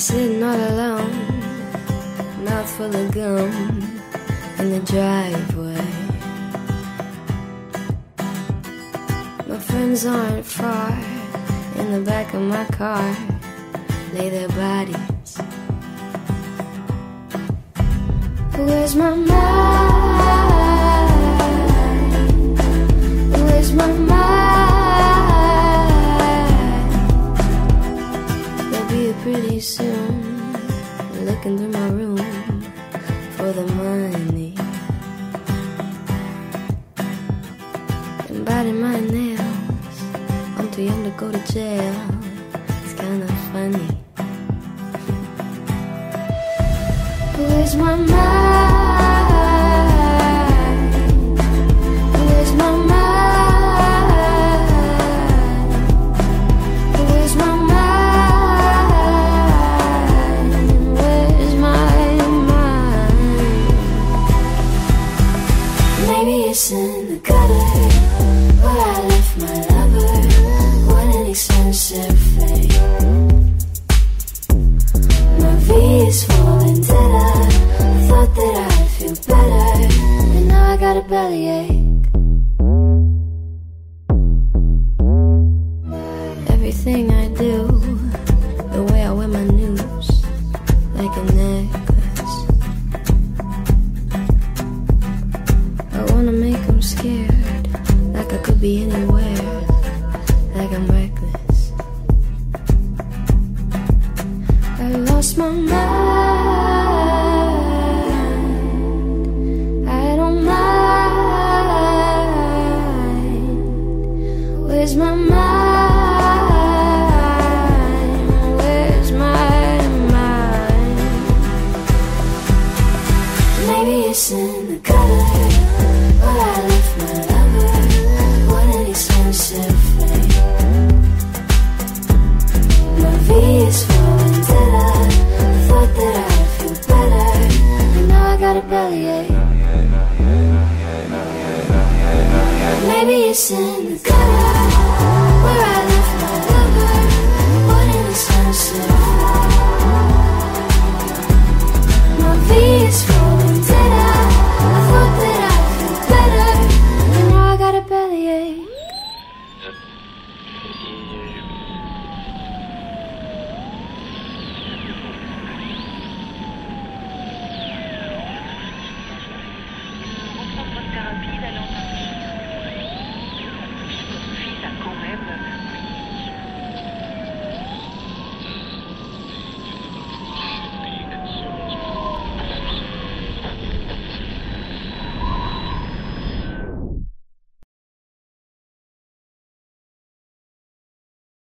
Sitting all alone, mouth full of gum in the driveway. My friends aren't far, in the back of my car lay their bodies. Where's my mind? Where's my mind? They'll be here pretty soon, looking through my room for the money and biting my nails. I'm too young to go to jail. It's kinda funny. Where's my mind? Where's my mind? Where's my mind? Where's my mind? Maybe it's in the gutter where I left my lover. What an expensive thing. My V is falling dead. I thought that I'd feel better, and now I got a bellyache. Everything I do, the way I wear my noose, like a necklace. I wanna make them scared, like I could be anywhere, like I'm reckless. I lost my mind. Where's my mind? Where's my mind? Maybe it's in the gutter where I left my lover. What an expensive thing. My V is falling dead. I thought that I'd feel better, and now I got a bellyache. Maybe it's in the